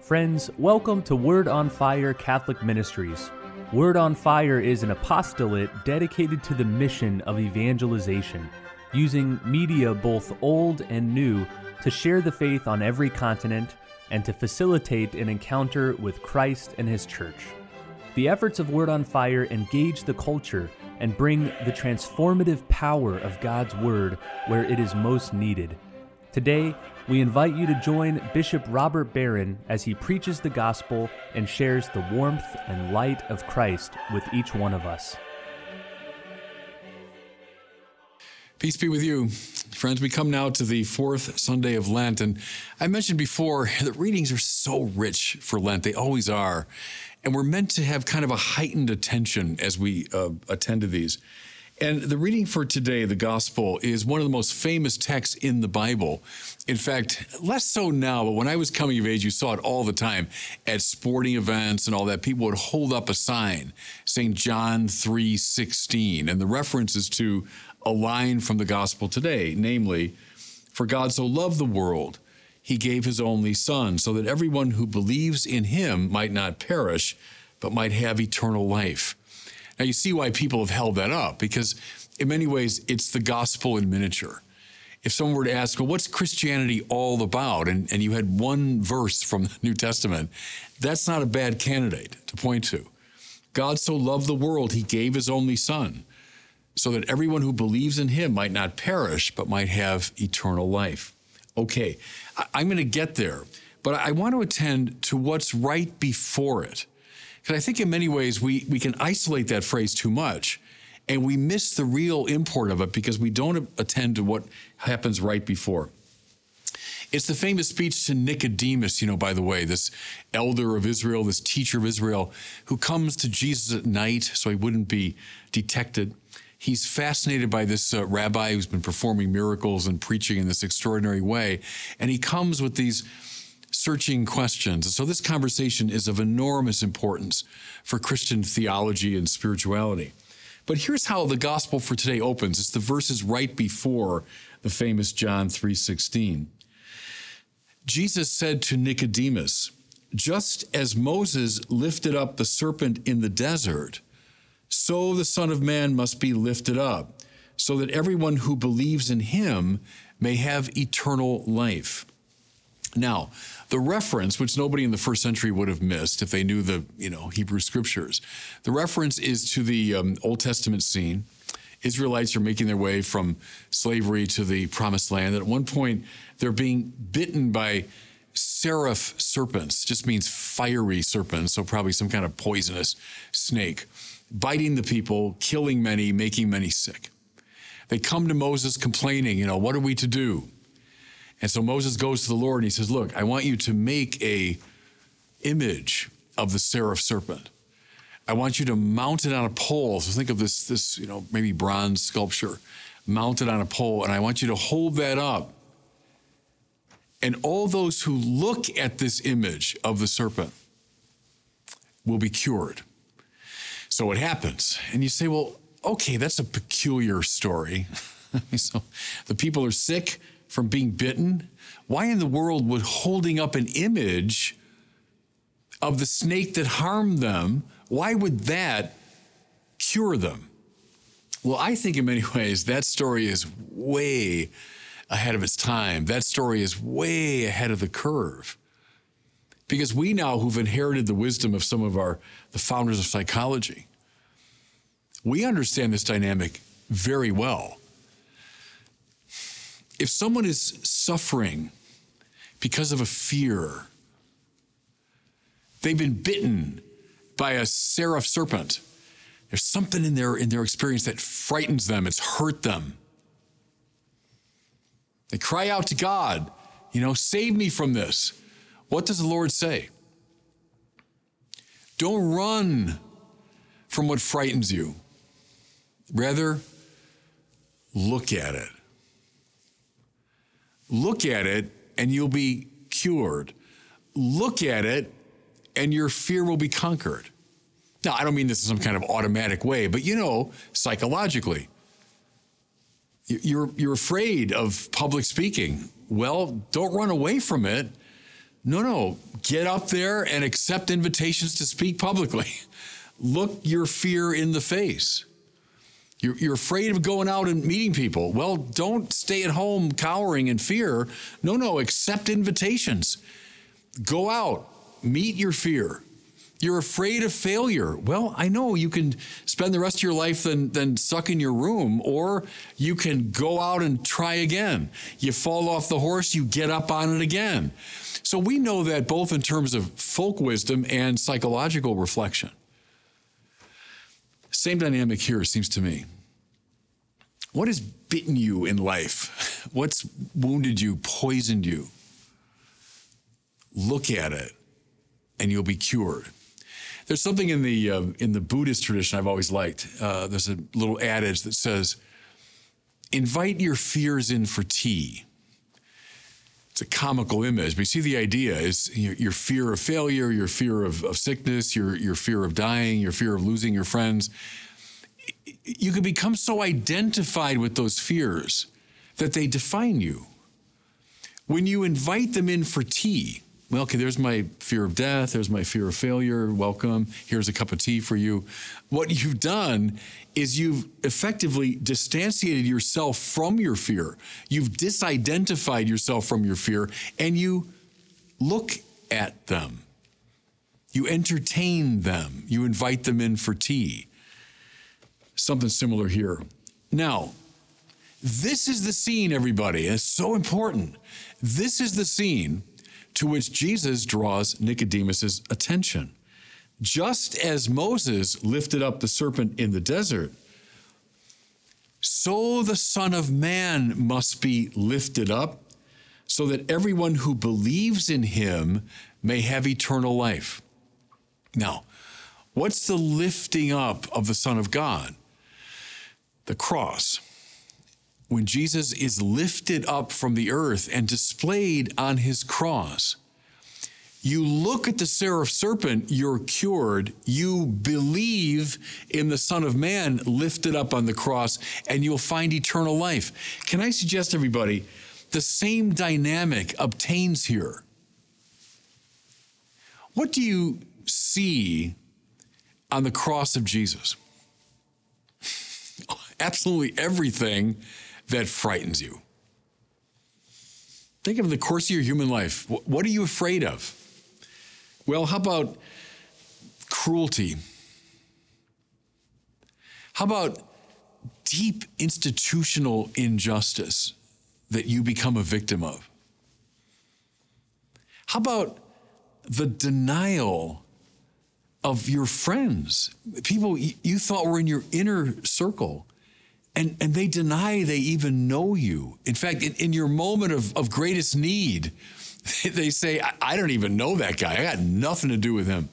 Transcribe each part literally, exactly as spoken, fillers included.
Friends, welcome to Word on Fire Catholic Ministries. Word on Fire is an apostolate dedicated to the mission of evangelization, using media both old and new to share the faith on every continent and to facilitate an encounter with Christ and His Church. The efforts of Word on Fire engage the culture and bring the transformative power of God's Word where it is most needed. Today, we invite you to join Bishop Robert Barron as he preaches the gospel and shares the warmth and light of Christ with each one of us. Peace be with you. Friends, we come now to the fourth Sunday of Lent, and I mentioned before that readings are so rich for Lent. They always are. And we're meant to have kind of a heightened attention as we uh, attend to these. And the reading for today, the Gospel, is one of the most famous texts in the Bible. In fact, less so now, but when I was coming of age, you saw it all the time at sporting events and all that. People would hold up a sign saying John three sixteen, and the reference is to a line from the Gospel today, namely, "For God so loved the world, He gave His only Son, so that everyone who believes in Him might not perish, but might have eternal life." Now, you see why people have held that up, because in many ways, it's the gospel in miniature. If someone were to ask, well, what's Christianity all about? And, and you had one verse from the New Testament, that's not a bad candidate to point to. God so loved the world, He gave His only Son, so that everyone who believes in Him might not perish, but might have eternal life. Okay, I, I'm going to get there, but I want to attend to what's right before it. Because I think in many ways we, we can isolate that phrase too much, and we miss the real import of it because we don't attend to what happens right before. It's the famous speech to Nicodemus, you know, by the way, this elder of Israel, this teacher of Israel, who comes to Jesus at night so he wouldn't be detected. He's fascinated by this uh, rabbi who's been performing miracles and preaching in this extraordinary way, and he comes with these searching questions. So this conversation is of enormous importance for Christian theology and spirituality. But here's how the gospel for today opens. It's the verses right before the famous John three sixteen. Jesus said to Nicodemus, "Just as Moses lifted up the serpent in the desert, so the Son of Man must be lifted up, so that everyone who believes in Him may have eternal life." Now, the reference, which nobody in the first century would have missed if they knew the, you know, Hebrew scriptures, the reference is to the um, Old Testament scene. Israelites are making their way from slavery to the Promised Land. And at one point, they're being bitten by seraph serpents, just means fiery serpents, so probably some kind of poisonous snake, biting the people, killing many, making many sick. They come to Moses complaining, you know, what are we to do? And so Moses goes to the Lord and he says, look, I want you to make a image of the seraph serpent. I want you to mount it on a pole. So think of this, this, you know, maybe bronze sculpture mounted on a pole. And I want you to hold that up. And all those who look at this image of the serpent will be cured. So it happens. And you say, well, okay, that's a peculiar story. So the people are sick from being bitten. Why in the world would holding up an image of the snake that harmed them, why would that cure them? Well, I think in many ways that story is way ahead of its time. That story is way ahead of the curve. Because we now who've inherited the wisdom of some of our the founders of psychology, we understand this dynamic very well. If someone is suffering because of a fear, they've been bitten by a seraph serpent, there's something in their, in their experience that frightens them, it's hurt them. They cry out to God, you know, save me from this. What does the Lord say? Don't run from what frightens you. Rather, look at it. Look at it and you'll be cured. Look at it and your fear will be conquered. Now, I don't mean this in some kind of automatic way, but you know, psychologically, you're, you're afraid of public speaking. Well, don't run away from it. No, no, get up there and accept invitations to speak publicly. Look your fear in the face. You're, you're afraid of going out and meeting people. Well, don't stay at home cowering in fear. No, no, accept invitations. Go out, meet your fear. You're afraid of failure. Well, I know you can spend the rest of your life then, then stuck in your room, or you can go out and try again. You fall off the horse, you get up on it again. So we know that both in terms of folk wisdom and psychological reflection. Same dynamic here, seems to me. What has bitten you in life? What's wounded you, poisoned you? Look at it, and you'll be cured. There's something in the uh, in the Buddhist tradition I've always liked. Uh, there's a little adage that says, invite your fears in for tea. It's a comical image, but you see the idea is your, your fear of failure, your fear of, of sickness, your, your fear of dying, your fear of losing your friends. You can become so identified with those fears that they define you. When you invite them in for tea, well, okay, there's my fear of death, there's my fear of failure, welcome, here's a cup of tea for you. What you've done is you've effectively distantiated yourself from your fear. You've disidentified yourself from your fear, and you look at them. You entertain them. You invite them in for tea. Something similar here. Now, this is the scene, everybody, and it's so important. This is the scene to which Jesus draws Nicodemus's attention. Just as Moses lifted up the serpent in the desert, so the Son of Man must be lifted up, so that everyone who believes in him may have eternal life. Now, what's the lifting up of the Son of God? The cross. When Jesus is lifted up from the earth and displayed on his cross, you look at the seraph serpent, you're cured. You believe in the Son of Man lifted up on the cross, and you'll find eternal life. Can I suggest, everybody, the same dynamic obtains here? What do you see on the cross of Jesus? Absolutely everything that frightens you. Think of the course of your human life. What are you afraid of? Well, how about cruelty? How about deep institutional injustice that you become a victim of? How about the denial of your friends, people you thought were in your inner circle, and, and they deny they even know you. In fact, in, in your moment of, of greatest need, they say, I, I don't even know that guy. I got nothing to do with him.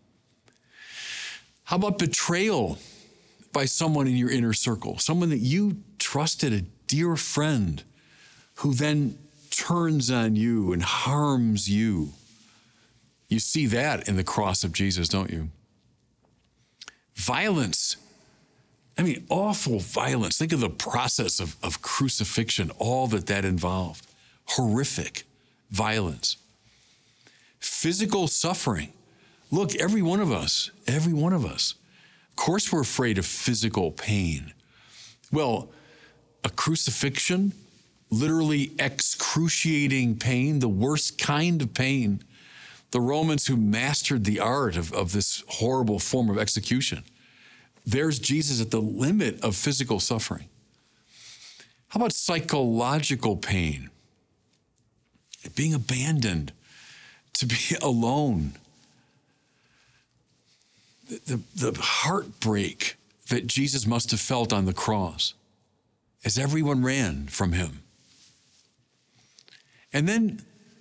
How about betrayal by someone in your inner circle, someone that you trusted, a dear friend, who then turns on you and harms you? You see that in the cross of Jesus, don't you? Violence. I mean, awful violence. Think of the process of, of crucifixion, all that that involved. Horrific violence. Physical suffering. Look, every one of us, every one of us, of course we're afraid of physical pain. Well, a crucifixion, literally excruciating pain, the worst kind of pain. The Romans who mastered the art of, of this horrible form of execution. There's Jesus at the limit of physical suffering. How about psychological pain? Being abandoned, to be alone. The, the, the heartbreak that Jesus must have felt on the cross as everyone ran from him. And then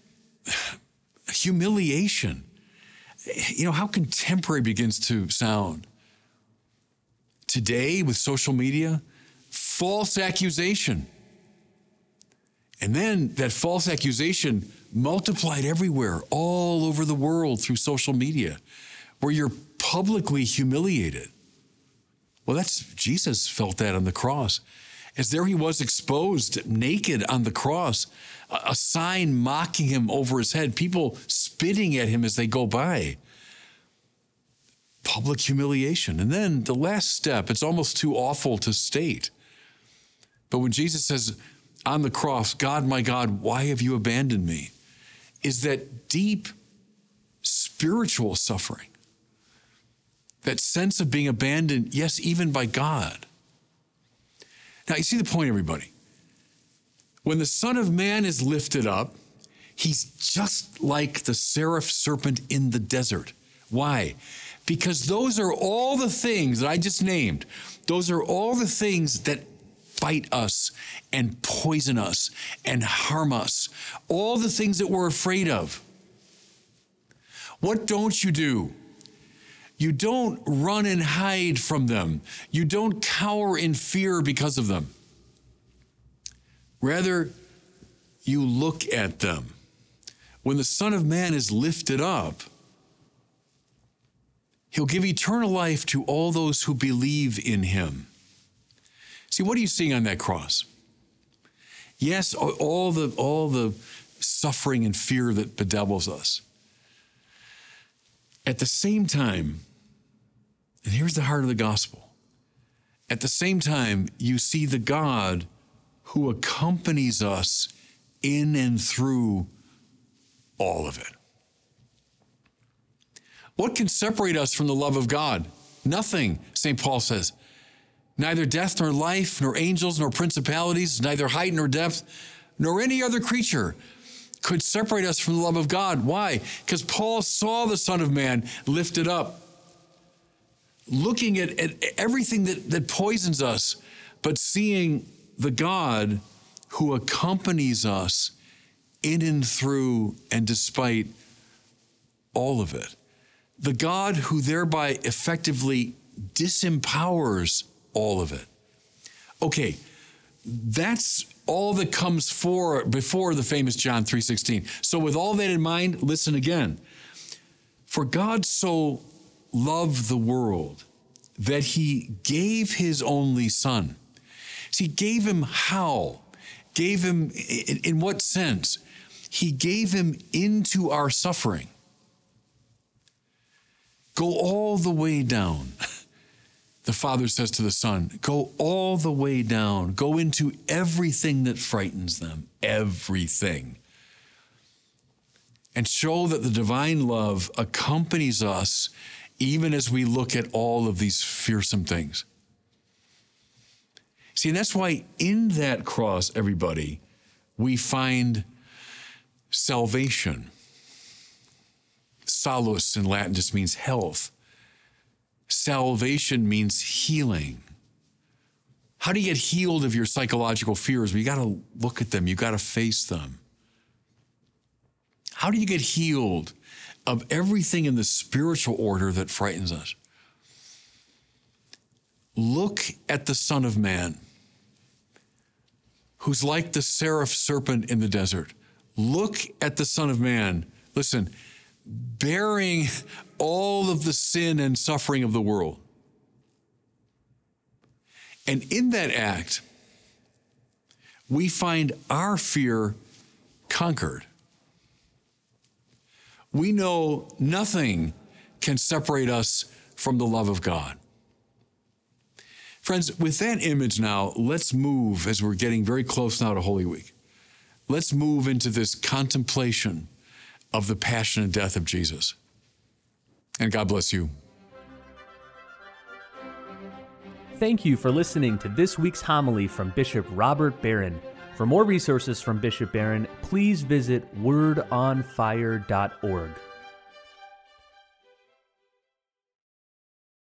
humiliation. You know, how contemporary begins to sound. Today, with social media, false accusation. And then that false accusation multiplied everywhere, all over the world through social media, where you're publicly humiliated. Well, that's, Jesus felt that on the cross. As there he was exposed, naked on the cross, a, a sign mocking him over his head, people spitting spitting at him as they go by. Public humiliation. And then the last step, it's almost too awful to state. But when Jesus says on the cross, God, my God, why have you abandoned me? Is that deep spiritual suffering. That sense of being abandoned, yes, even by God. Now, you see the point, everybody. When the Son of Man is lifted up, he's just like the seraph serpent in the desert. Why? Because those are all the things that I just named. Those are all the things that bite us and poison us and harm us. All the things that we're afraid of. What don't you do? You don't run and hide from them. You don't cower in fear because of them. Rather, you look at them. When the Son of Man is lifted up, he'll give eternal life to all those who believe in him. See, what are you seeing on that cross? Yes, all the, all the suffering and fear that bedevils us. At the same time, and here's the heart of the gospel, at the same time, you see the God who accompanies us in and through all of it. What can separate us from the love of God? Nothing, Saint Paul says. Neither death nor life, nor angels, nor principalities, neither height nor depth, nor any other creature could separate us from the love of God. Why? Because Paul saw the Son of Man lifted up, looking at, at everything that, that poisons us, but seeing the God who accompanies us in and through and despite all of it. The God who thereby effectively disempowers all of it. Okay, that's all that comes for before the famous John three sixteen. So with all that in mind, listen again. For God so loved the world that he gave his only Son. See, gave him how? Gave him in, in what sense? He gave him into our suffering. Go all the way down. The Father says to the Son, go all the way down. Go into everything that frightens them. Everything. And show that the divine love accompanies us even as we look at all of these fearsome things. See, and that's why in that cross, everybody, we find salvation. Salus in Latin just means health. Salvation means healing. How do you get healed of your psychological fears? Well, you got to look at them. You got to face them. How do you get healed of everything in the spiritual order that frightens us? Look at the Son of Man, who's like the seraph serpent in the desert. Look at the Son of Man, listen, bearing all of the sin and suffering of the world. And in that act, we find our fear conquered. We know nothing can separate us from the love of God. Friends, with that image now, let's move, as we're getting very close now to Holy Week, let's move into this contemplation of the passion and death of Jesus. And God bless you. Thank you for listening to this week's homily from Bishop Robert Barron. For more resources from Bishop Barron, please visit word on fire dot org.